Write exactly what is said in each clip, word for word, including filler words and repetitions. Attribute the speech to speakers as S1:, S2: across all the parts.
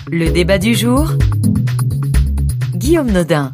S1: Le débat du jour, Guillaume Nodin.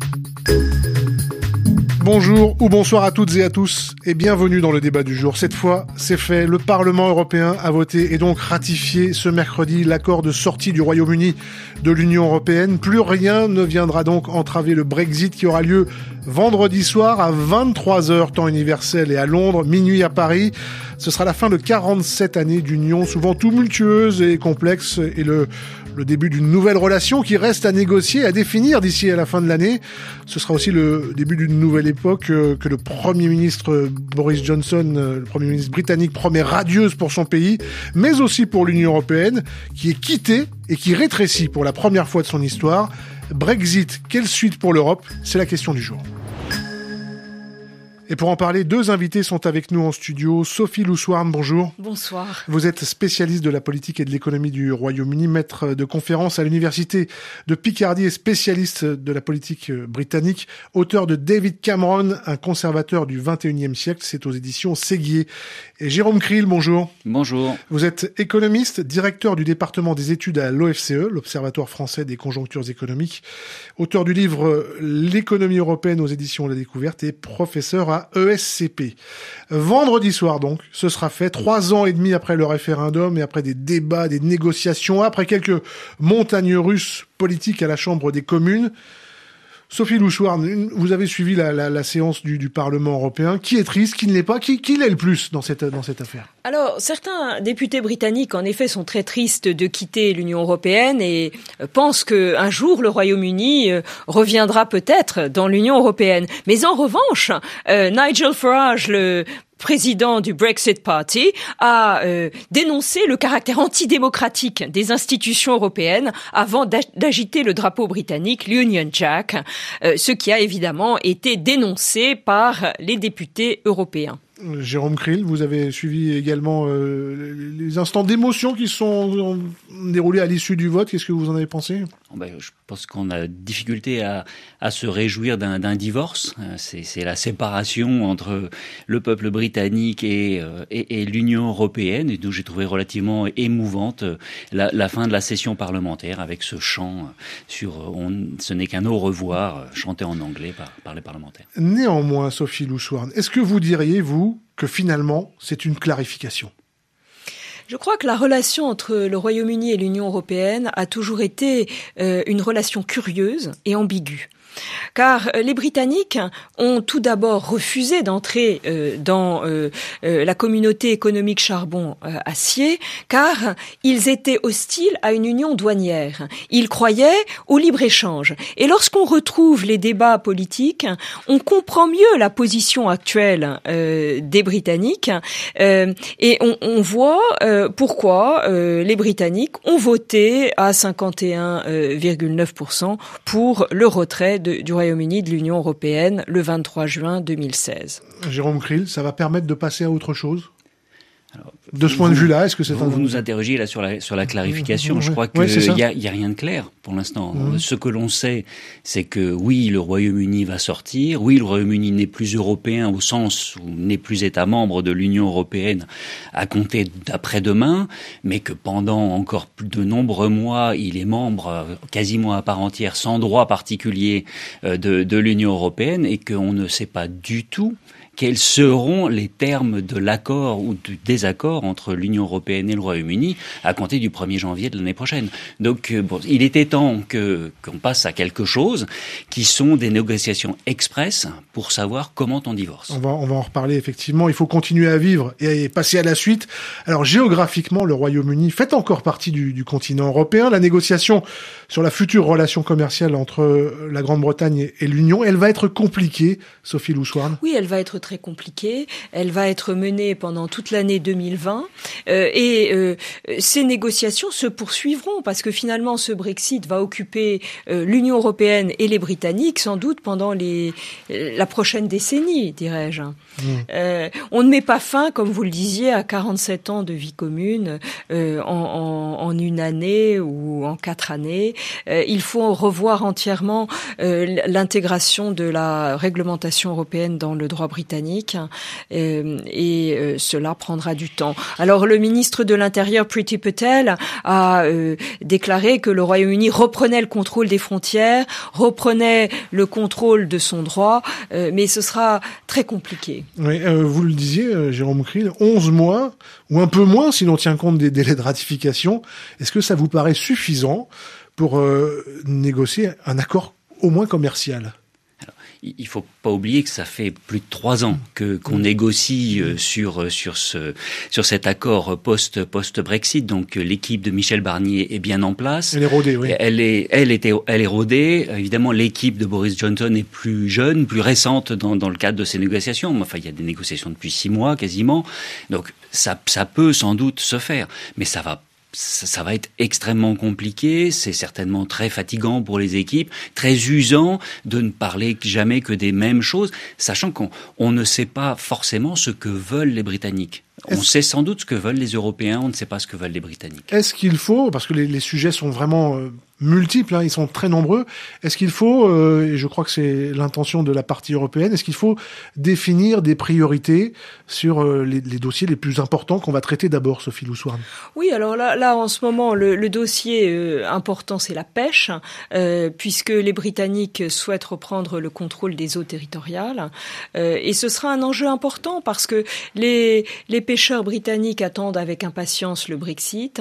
S2: Bonjour ou bonsoir à toutes et à tous et bienvenue dans le débat du jour. Cette fois, c'est fait. Le Parlement européen a voté et donc ratifié ce mercredi l'accord de sortie du Royaume-Uni de l'Union européenne. Plus rien ne viendra donc entraver le Brexit qui aura lieu vendredi soir à vingt-trois heures temps universel et à Londres, minuit à Paris. Ce sera la fin de quarante-sept années d'union souvent tumultueuse et complexe et le le début d'une nouvelle relation qui reste à négocier, à définir d'ici à la fin de l'année. Ce sera aussi le début d'une nouvelle époque que le Premier ministre Boris Johnson, le Premier ministre britannique, promet radieuse pour son pays, mais aussi pour l'Union européenne, qui est quittée et qui rétrécit pour la première fois de son histoire. Brexit, quelle suite pour l'Europe ? C'est la question du jour. Et pour en parler, deux invités sont avec nous en studio. Sophie Loussouarn, bonjour.
S3: Bonsoir.
S2: Vous êtes spécialiste de la politique et de l'économie du Royaume-Uni, maître de conférences à l'université de Picardie et spécialiste de la politique britannique, auteur de David Cameron, un conservateur du vingt et unième siècle. C'est aux éditions Séguier. Et Jérôme Kriel, bonjour.
S4: Bonjour.
S2: Vous êtes économiste, directeur du département des études à l'O F C E, l'Observatoire français des conjonctures économiques, auteur du livre L'économie européenne aux éditions La Découverte et professeur à E S C P. Vendredi soir donc, ce sera fait, trois ans et demi après le référendum et après des débats, des négociations, après quelques montagnes russes politiques à la Chambre des communes. Sophie Loussouarn, vous avez suivi la, la, la séance du, du Parlement européen. Qui est triste, qui ne l'est pas, qui, qui l'est le plus dans cette, dans cette affaire ?
S3: Alors, certains députés britanniques, en effet, sont très tristes de quitter l'Union européenne et pensent qu'un jour, le Royaume-Uni reviendra peut-être dans l'Union européenne. Mais en revanche, euh, Nigel Farage, le président du Brexit Party, a euh, dénoncé le caractère antidémocratique des institutions européennes avant d'agiter le drapeau britannique, l'Union Jack, euh, ce qui a évidemment été dénoncé par les députés européens.
S2: Jérôme Kriel, vous avez suivi également euh, les instants d'émotion qui se sont déroulés à l'issue du vote. Qu'est-ce que vous en avez pensé ?
S4: Ben, je pense qu'on a difficulté à, à se réjouir d'un, d'un divorce. C'est, c'est la séparation entre le peuple britannique et, et, et l'Union européenne. Et donc j'ai trouvé relativement émouvante la, la fin de la session parlementaire avec ce chant sur on, ce n'est qu'un au revoir chanté en anglais par, par les parlementaires.
S2: Néanmoins, Sophie Loussouarn, est-ce que vous diriez, vous, que finalement, c'est une clarification ?
S3: Je crois que la relation entre le Royaume-Uni et l'Union européenne a toujours été euh, une relation curieuse et ambiguë. Car les Britanniques ont tout d'abord refusé d'entrer euh, dans euh, euh, la communauté économique charbon-acier, euh, car ils étaient hostiles à une union douanière. Ils croyaient au libre-échange. Et lorsqu'on retrouve les débats politiques, on comprend mieux la position actuelle euh, des Britanniques euh, et on, on voit euh, pourquoi euh, les Britanniques ont voté à cinquante et un virgule neuf pour cent pour le retrait De, du Royaume-Uni de l'Union européenne le vingt-trois juin deux mille seize.
S2: Jérôme Kriel, ça va permettre de passer à autre chose ? Alors, de ce point de vue-là, est-ce que c'est
S4: vous,
S2: un...
S4: vous nous interrogez là sur la sur la clarification.
S2: Mmh,
S4: Je crois
S2: ouais,
S4: qu'il
S2: ouais,
S4: y a, y a rien de clair pour l'instant.
S2: Mmh.
S4: Ce que l'on sait, c'est que oui, le Royaume-Uni va sortir. Oui, le Royaume-Uni n'est plus européen au sens où n'est plus État membre de l'Union européenne à compter d'après-demain, mais que pendant encore plus de nombreux mois, il est membre quasiment à part entière, sans droit particulier de, de l'Union européenne, et qu'on ne sait pas du tout quels seront les termes de l'accord ou du désaccord entre l'Union européenne et le Royaume-Uni à compter du premier janvier de l'année prochaine. Donc, bon, il était temps que, qu'on passe à quelque chose qui sont des négociations express pour savoir comment on divorce.
S2: On va, on va en reparler effectivement. Il faut continuer à vivre et passer à la suite. Alors, géographiquement, le Royaume-Uni fait encore partie du, du continent européen. La négociation sur la future relation commerciale entre la Grande-Bretagne et l'Union, elle va être compliquée, Sophie Loussouarn.
S3: Oui, elle va être très compliquée. Elle va être menée pendant toute l'année deux mille vingt euh, et euh, ces négociations se poursuivront parce que finalement ce Brexit va occuper euh, l'Union européenne et les Britanniques sans doute pendant les la prochaine décennie, dirais-je. Mmh. Euh, on ne met pas fin, comme vous le disiez, à quarante-sept ans de vie commune euh, en, en, en une année ou en quatre années. Euh, il faut revoir entièrement euh, l'intégration de la réglementation européenne dans le droit britannique. britannique euh, et euh, cela prendra du temps. Alors le ministre de l'Intérieur, Priti Patel, a euh, déclaré que le Royaume-Uni reprenait le contrôle des frontières, reprenait le contrôle de son droit, euh, mais ce sera très compliqué.
S2: Oui, euh, vous le disiez, euh, Jérôme Kriel, onze mois, ou un peu moins si l'on tient compte des délais de ratification. Est-ce que ça vous paraît suffisant pour euh, négocier un accord au moins commercial ?
S4: Il faut pas oublier que ça fait plus de trois ans que qu'on négocie euh, sur sur ce sur cet accord post post Brexit. Donc l'équipe de Michel Barnier est bien en place.
S2: Elle est rodée, oui.
S4: Elle est elle était elle est rodée. Évidemment, l'équipe de Boris Johnson est plus jeune, plus récente dans dans le cadre de ces négociations. Enfin, il y a des négociations depuis six mois quasiment. Donc ça ça peut sans doute se faire, mais ça va Ça, ça va être extrêmement compliqué, c'est certainement très fatigant pour les équipes, très usant de ne parler jamais que des mêmes choses, sachant qu'on on ne sait pas forcément ce que veulent les Britanniques. On Est-ce... sait sans doute ce que veulent les Européens, on ne sait pas ce que veulent les Britanniques.
S2: Est-ce qu'il faut, parce que les, les sujets sont vraiment euh, multiples, hein, ils sont très nombreux, est-ce qu'il faut, euh, et je crois que c'est l'intention de la partie européenne, est-ce qu'il faut définir des priorités sur euh, les, les dossiers les plus importants qu'on va traiter d'abord, Sophie Loussoirne ?
S3: Oui, alors là, là en ce moment, le, le dossier euh, important, c'est la pêche, euh, puisque les Britanniques souhaitent reprendre le contrôle des eaux territoriales, euh, et ce sera un enjeu important parce que les, les pêcheurs britanniques attendent avec impatience le Brexit,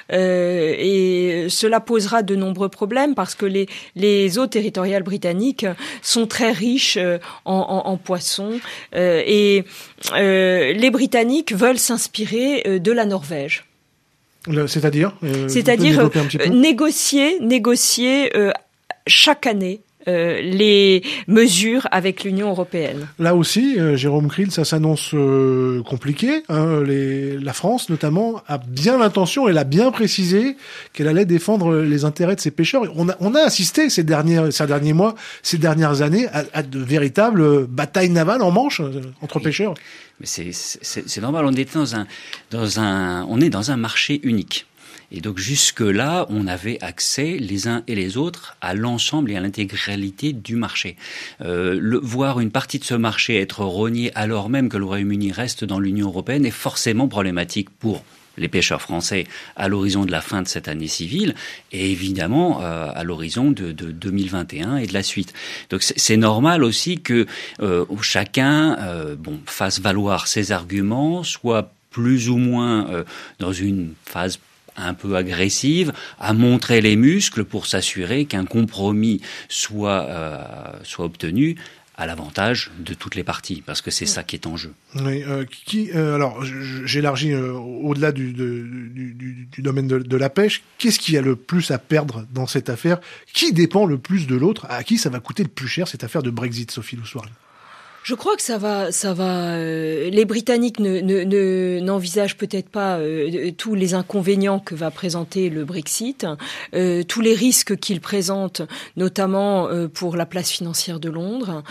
S3: euh, et cela posera de nombreux problèmes parce que les, les eaux territoriales britanniques sont très riches en, en, en poissons, euh, et euh, les Britanniques veulent s'inspirer de la Norvège.
S2: Le, c'est-à-dire euh,
S3: C'est-à-dire euh, négocier, négocier euh, chaque année Euh, les mesures avec l'Union européenne.
S2: Là aussi, euh, Jérôme Kriel, ça s'annonce euh, compliqué. Hein, les, la France, notamment, a bien l'intention, elle a bien précisé qu'elle allait défendre les intérêts de ses pêcheurs. On a, on a assisté ces derniers, ces derniers mois, ces dernières années, à, à de véritables batailles navales en Manche euh, entre oui. pêcheurs.
S4: Mais c'est, c'est, c'est normal. On est dans un, dans un, on est dans un marché unique. Et donc jusque-là, on avait accès les uns et les autres à l'ensemble et à l'intégralité du marché. Euh, le, voir une partie de ce marché être rognée alors même que le Royaume-Uni reste dans l'Union européenne est forcément problématique pour les pêcheurs français à l'horizon de la fin de cette année civile et évidemment euh, à l'horizon de, de deux mille vingt et un et de la suite. Donc c'est, c'est normal aussi que euh, chacun euh, bon, fasse valoir ses arguments, soit plus ou moins euh, dans une phase un peu agressive, à montrer les muscles pour s'assurer qu'un compromis soit euh, soit obtenu à l'avantage de toutes les parties, parce que c'est ça qui est en jeu.
S2: Oui, euh, qui, euh, alors j'élargis euh, au-delà du, de, du, du, du domaine de, de la pêche. Qu'est-ce qui a le plus à perdre dans cette affaire ? Qui dépend le plus de l'autre ? À qui ça va coûter le plus cher cette affaire de Brexit, Sophie Loussoirne ?
S3: Je crois que ça va, ça va. Euh, les Britanniques ne, ne, ne, n'envisagent peut-être pas euh, tous les inconvénients que va présenter le Brexit, euh, tous les risques qu'il présente, notamment euh, pour la place financière de Londres,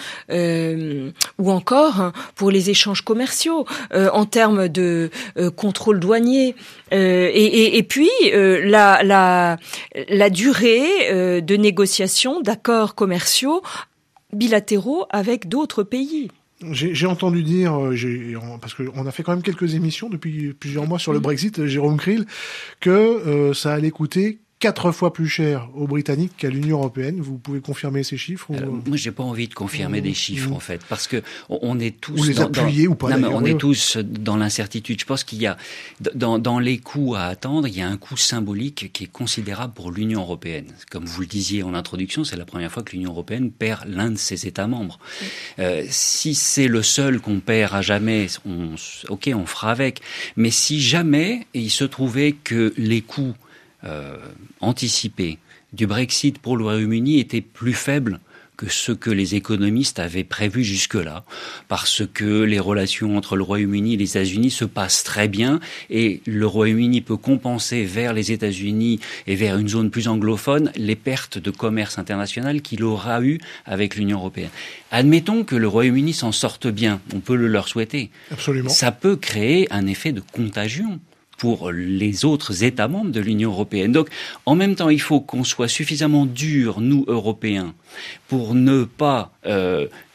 S3: euh, ou encore pour les échanges commerciaux euh, en termes de euh, contrôle douanier. Euh, et, et, et puis euh, la, la, la durée euh, de négociation d'accords commerciaux bilatéraux avec d'autres pays.
S2: J'ai, j'ai entendu dire, j'ai, parce qu'on a fait quand même quelques émissions depuis plusieurs mois sur le Brexit, Jérôme Kriel, que euh, ça allait coûter quatre fois plus cher aux Britanniques qu'à l'Union européenne. Vous pouvez confirmer ces chiffres ou...
S4: Alors, moi, j'ai pas envie de confirmer mmh, des chiffres, mmh. en fait, parce que on est tous...
S2: Ou les
S4: dans,
S2: appuyer
S4: dans...
S2: ou pas.
S4: Non, mais on oui. est tous dans l'incertitude. Je pense qu'il y a, dans, dans les coûts à attendre, il y a un coût symbolique qui est considérable pour l'Union européenne. Comme vous le disiez en introduction, c'est la première fois que l'Union européenne perd l'un de ses États membres. Mmh. Euh, si c'est le seul qu'on perd à jamais, on, ok, on fera avec. Mais si jamais il se trouvait que les coûts Euh, anticipé du Brexit pour le Royaume-Uni était plus faible que ce que les économistes avaient prévu jusque-là, parce que les relations entre le Royaume-Uni et les États-Unis se passent très bien, et le Royaume-Uni peut compenser vers les États-Unis et vers une zone plus anglophone les pertes de commerce international qu'il aura eu avec l'Union européenne. Admettons que le Royaume-Uni s'en sorte bien, on peut le leur souhaiter.
S2: Absolument.
S4: Ça peut créer un effet de contagion pour les autres États membres de l'Union européenne. Donc, en même temps, il faut qu'on soit suffisamment dur, nous, Européens, pour ne pas euh,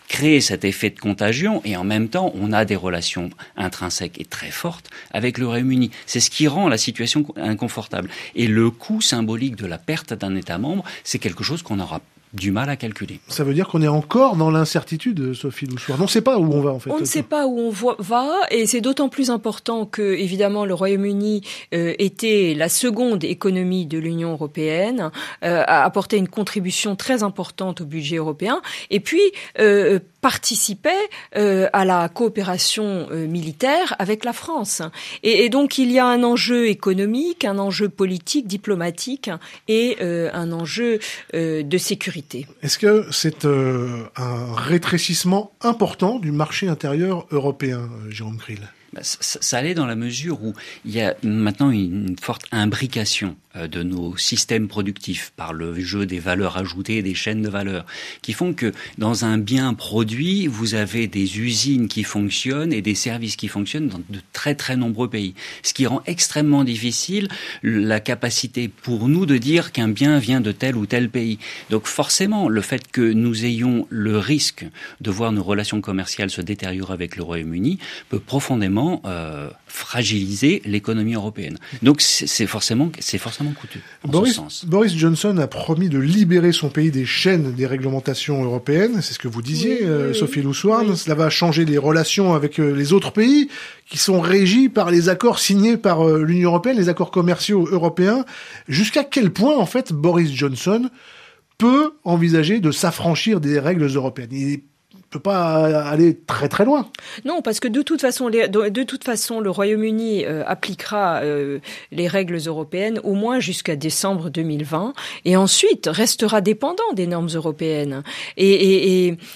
S4: créer cet effet de contagion et en même temps, on a des relations intrinsèques et très fortes avec le Royaume-Uni. C'est ce qui rend la situation inconfortable. Et le coût symbolique de la perte d'un État membre, c'est quelque chose qu'on aura du mal à calculer.
S2: Ça veut dire qu'on est encore dans l'incertitude, Sophie Loussoir. On ne sait pas où on va, en fait.
S3: On ne sait pas où on va, et c'est d'autant plus important que, évidemment, le Royaume-Uni euh, était la seconde économie de l'Union européenne, euh, a apporté une contribution très importante au budget européen, et puis euh, participait euh, à la coopération euh, militaire avec la France. Et, et donc, il y a un enjeu économique, un enjeu politique, diplomatique, et euh, un enjeu euh, de sécurité.
S2: Est-ce que c'est euh, un rétrécissement important du marché intérieur européen, Jérôme Kriel ?
S4: Ça, ça allait dans la mesure où il y a maintenant une forte imbrication de nos systèmes productifs par le jeu des valeurs ajoutées et des chaînes de valeur qui font que dans un bien produit, vous avez des usines qui fonctionnent et des services qui fonctionnent dans de très très nombreux pays. Ce qui rend extrêmement difficile la capacité pour nous de dire qu'un bien vient de tel ou tel pays. Donc forcément, le fait que nous ayons le risque de voir nos relations commerciales se détériorer avec le Royaume-Uni peut profondément Euh, fragiliser l'économie européenne. Donc c'est, c'est forcément, c'est forcément coûteux. En
S2: Boris,
S4: ce sens.
S2: Boris Johnson a promis de libérer son pays des chaînes des réglementations européennes. C'est ce que vous disiez, oui, euh, oui, Sophie Loussoir. Oui. Cela va changer les relations avec euh, les autres pays qui sont régis par les accords signés par euh, l'Union européenne, les accords commerciaux européens. Jusqu'à quel point, en fait, Boris Johnson peut envisager de s'affranchir des règles européennes ? Il peut pas aller très très loin.
S3: Non, parce que de toute façon, les, de, de toute façon, le Royaume-Uni euh, appliquera euh, les règles européennes au moins jusqu'à décembre deux mille vingt, et ensuite restera dépendant des normes européennes. Et, et, et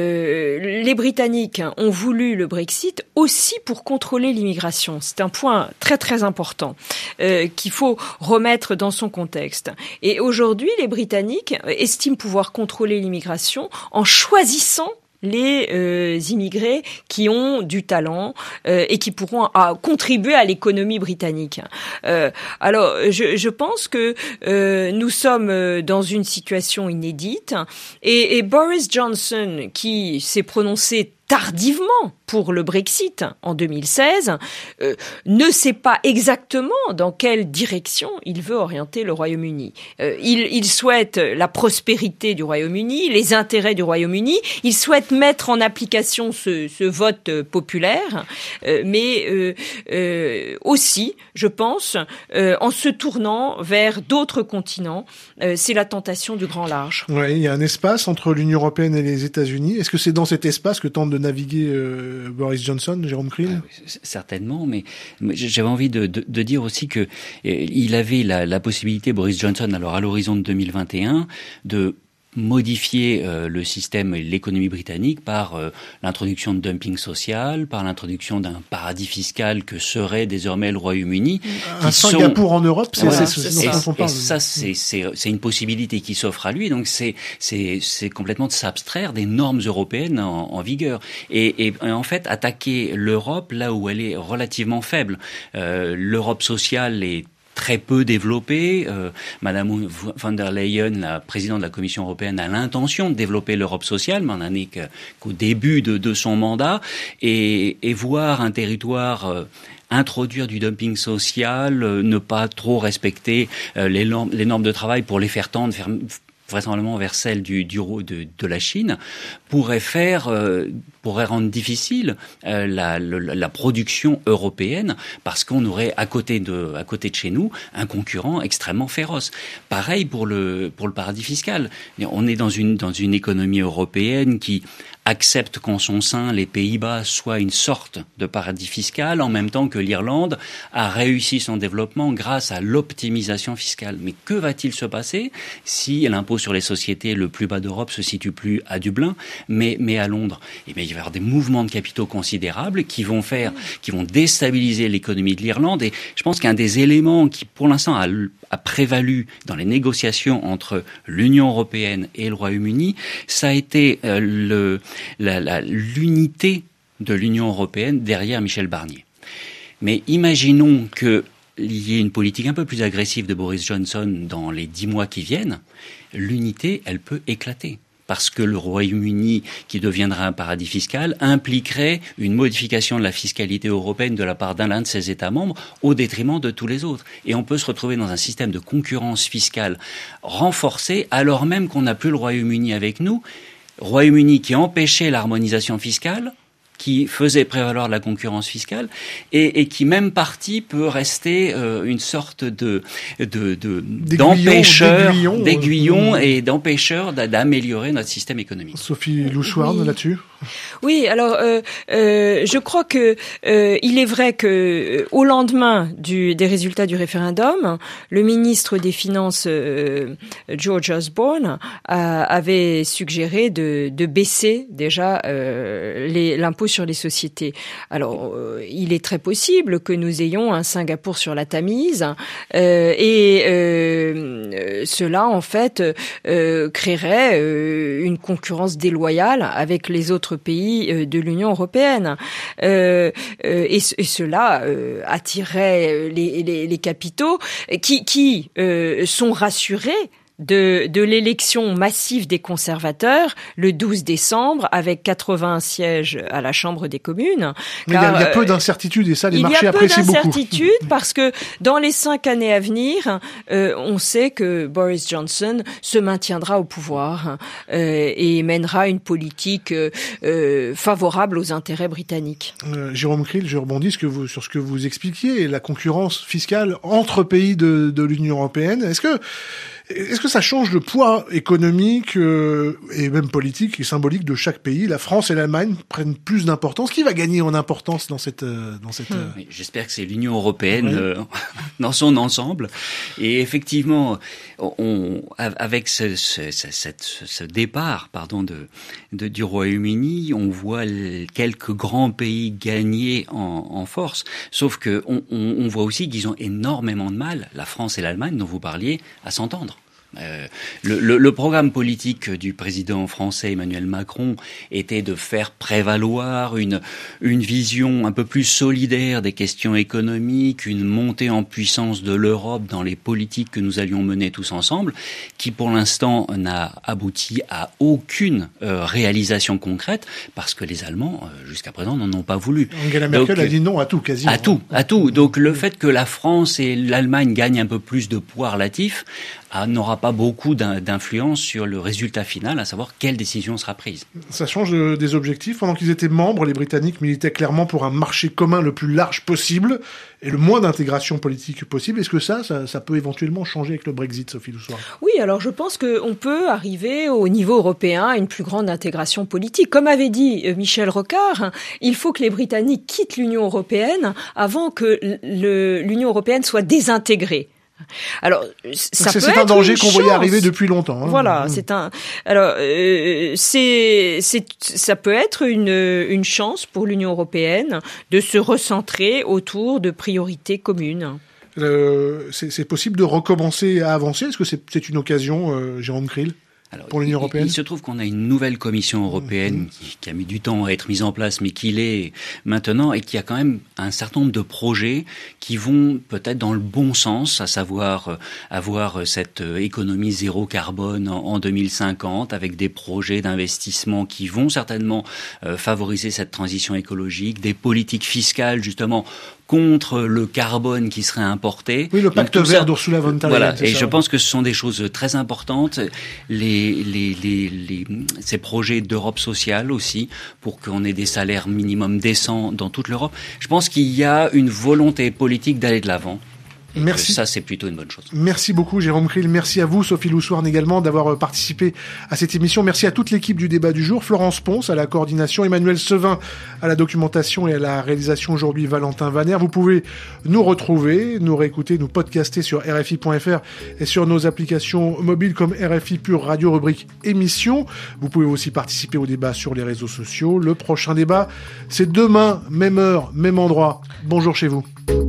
S3: euh, les Britanniques ont voulu le Brexit aussi pour contrôler l'immigration. C'est un point très très important euh, qu'il faut remettre dans son contexte. Et aujourd'hui, les Britanniques estiment pouvoir contrôler l'immigration en choisissant les euh, immigrés qui ont du talent euh, et qui pourront à, contribuer à l'économie britannique. Euh, alors, je, je pense que euh, nous sommes dans une situation inédite et, et Boris Johnson, qui s'est prononcé tardivement pour le Brexit en deux mille seize, euh, ne sait pas exactement dans quelle direction il veut orienter le Royaume-Uni. Euh, il, il souhaite la prospérité du Royaume-Uni, les intérêts du Royaume-Uni, il souhaite mettre en application ce, ce vote populaire, euh, mais euh, euh, aussi, je pense, euh, en se tournant vers d'autres continents. Euh, c'est la tentation du grand large.
S2: Oui, il y a un espace entre l'Union européenne et les États-Unis. Est-ce que c'est dans cet espace que tente de naviguer euh, Boris Johnson, Jérôme Kriel ?
S4: Ah oui, certainement, mais, mais j'avais envie de, de, de dire aussi que euh, il avait la, la possibilité, Boris Johnson, alors à l'horizon de deux mille vingt et un, de modifier euh, le système et l'économie britannique par euh, l'introduction de dumping social, par l'introduction d'un paradis fiscal que serait désormais le Royaume-Uni.
S2: Un Singapour sont... en Europe, c'est,
S4: voilà,
S2: c'est, c'est,
S4: c'est,
S2: c'est,
S4: et, et ça, c'est, c'est, c'est une possibilité qui s'offre à lui. Donc c'est, c'est, c'est complètement de s'abstraire des normes européennes en, en vigueur. Et, et, et en fait, attaquer l'Europe là où elle est relativement faible. Euh, L'Europe sociale est très peu développée. Euh, Madame von der Leyen, la présidente de la Commission européenne, a l'intention de développer l'Europe sociale, mais on n'en est qu'au début de, de son mandat. Et, et voir un territoire euh, introduire du dumping social, euh, ne pas trop respecter euh, les, normes, les normes de travail pour les faire tendre, faire, vraisemblablement vers celles du, du de, de la Chine, pourrait faire, euh, pourrait rendre difficile euh, la, la, la production européenne, parce qu'on aurait à côté de, à côté de chez nous un concurrent extrêmement féroce. Pareil pour le pour le paradis fiscal. On est dans une dans une économie européenne qui accepte qu'en son sein les Pays-Bas soient une sorte de paradis fiscal, en même temps que l'Irlande a réussi son développement grâce à l'optimisation fiscale. Mais que va-t-il se passer si l'impôt sur les sociétés le plus bas d'Europe se situe plus à Dublin, mais, mais à Londres? Eh bien, il va y avoir des mouvements de capitaux considérables qui vont faire, qui vont déstabiliser l'économie de l'Irlande. Et je pense qu'un des éléments qui, pour l'instant, a, a prévalu dans les négociations entre l'Union européenne et le Royaume-Uni, ça a été euh, le La, la, l'unité de l'Union européenne derrière Michel Barnier. Mais imaginons qu'il y ait une politique un peu plus agressive de Boris Johnson dans les dix mois qui viennent, l'unité, elle peut éclater. parce que le Royaume-Uni, qui deviendra un paradis fiscal, impliquerait une modification de la fiscalité européenne de la part d'un de ses États membres au détriment de tous les autres. Et on peut se retrouver dans un système de concurrence fiscale renforcé, alors même qu'on n'a plus le Royaume-Uni avec nous. Royaume-Uni qui empêchait l'harmonisation fiscale, qui faisait prévaloir la concurrence fiscale et, et qui, même parti, peut rester euh, une sorte de, de, de d'empêcheur, d'aiguillon, d'aiguillon et d'empêcheur d'améliorer notre système économique.
S2: Sophie Louchouarn, oui. Là-dessus.
S3: Oui, alors euh, euh, je crois que euh, il est vrai que euh, au lendemain du, des résultats du référendum, le ministre des Finances euh, George Osborne a, avait suggéré de, de baisser déjà euh, les, l'impôt sur les sociétés. Alors, euh, il est très possible que nous ayons un Singapour sur la Tamise euh, et euh, cela, en fait, euh, créerait euh, une concurrence déloyale avec les autres pays de l'Union européenne. Euh, euh, et, et cela euh, attirerait les, les, les capitaux qui, qui euh, sont rassurés de, de l'élection massive des conservateurs le douze décembre avec quatre-vingts sièges à la Chambre des communes.
S2: Mais car, il, y a, il y a peu d'incertitudes et ça, les marchés apprécient beaucoup. Il y a peu d'incertitudes
S3: parce que dans les cinq années à venir, euh, on sait que Boris Johnson se maintiendra au pouvoir euh, et mènera une politique euh, favorable aux intérêts britanniques.
S2: Euh, Jérôme Krill, je rebondis ce que vous, sur ce que vous expliquiez, la concurrence fiscale entre pays de, de l'Union européenne. Est-ce que Est-ce que ça change le poids économique euh, et même politique et symbolique de chaque pays? La France et l'Allemagne prennent plus d'importance. Qui va gagner en importance dans cette euh, dans cette euh...
S4: oui, j'espère que c'est l'Union européenne
S2: oui.
S4: euh, dans son ensemble. Et effectivement, on avec ce, ce, ce, ce, ce départ, pardon, de, de du Royaume-Uni, on voit quelques grands pays gagner en, en force. Sauf que on, on, on voit aussi qu'ils ont énormément de mal, la France et l'Allemagne, dont vous parliez, à s'entendre. Euh, le, le, le programme politique du président français Emmanuel Macron était de faire prévaloir une, une vision un peu plus solidaire des questions économiques, une montée en puissance de l'Europe dans les politiques que nous allions mener tous ensemble, qui pour l'instant n'a abouti à aucune euh, réalisation concrète, parce que les Allemands, euh, jusqu'à présent, n'en ont pas voulu.
S2: Angela Merkel Donc, a dit non à tout, quasiment.
S4: À tout, à tout. Donc le fait que la France et l'Allemagne gagnent un peu plus de poids relatif n'aura pas beaucoup d'influence sur le résultat final, à savoir quelle décision sera prise.
S2: Ça change des objectifs. Pendant qu'ils étaient membres, les Britanniques militaient clairement pour un marché commun le plus large possible et le moins d'intégration politique possible. Est-ce que ça, ça, ça peut éventuellement changer avec le Brexit, Sophie Louchouarn?
S3: Oui, alors je pense qu'on peut arriver au niveau européen à une plus grande intégration politique. Comme avait dit Michel Rocard, il faut que les Britanniques quittent l'Union européenne avant que l'Union européenne soit désintégrée. Alors, ça
S2: c'est,
S3: peut
S2: c'est
S3: être
S2: un danger qu'on
S3: chance.
S2: voyait arriver depuis longtemps. Hein.
S3: Voilà,
S2: mmh.
S3: c'est un. Alors, euh, c'est, c'est, ça peut être une une chance pour l'Union européenne de se recentrer autour de priorités communes.
S2: Euh, c'est, c'est possible de recommencer à avancer. Est-ce que c'est, c'est une occasion, euh, Jérôme Krill?
S4: Alors,
S2: pour l'Union européenne.
S4: Il, il se trouve qu'on a une nouvelle Commission européenne mmh. qui, qui a mis du temps à être mise en place, mais qui l'est maintenant, et qui a quand même un certain nombre de projets qui vont peut-être dans le bon sens, à savoir euh, avoir cette euh, économie zéro carbone en, en deux mille cinquante, avec des projets d'investissement qui vont certainement euh, favoriser cette transition écologique, des politiques fiscales justement contre le carbone qui serait importé.
S2: Oui, le pacte
S4: Donc,
S2: vert
S4: ça,
S2: d'Ursula von der Leyen.
S4: Voilà, et
S2: ça.
S4: je pense que ce sont des choses très importantes. Les, les, les, les, ces projets d'Europe sociale aussi, pour qu'on ait des salaires minimum décents dans toute l'Europe. Je pense qu'il y a une volonté politique d'aller de l'avant. Et
S2: Merci.
S4: Ça, c'est plutôt une bonne chose.
S2: Merci beaucoup, Jérôme Krill. Merci à vous, Sophie Louchouarn, également, d'avoir participé à cette émission. Merci à toute l'équipe du débat du jour. Florence Ponce à la coordination, Emmanuel Sevin à la documentation et à la réalisation aujourd'hui, Valentin Vaner. Vous pouvez nous retrouver, nous réécouter, nous podcaster sur R F I point F R et sur nos applications mobiles comme R F I Pure Radio, rubrique émission. Vous pouvez aussi participer au débat sur les réseaux sociaux. Le prochain débat, c'est demain, même heure, même endroit. Bonjour chez vous.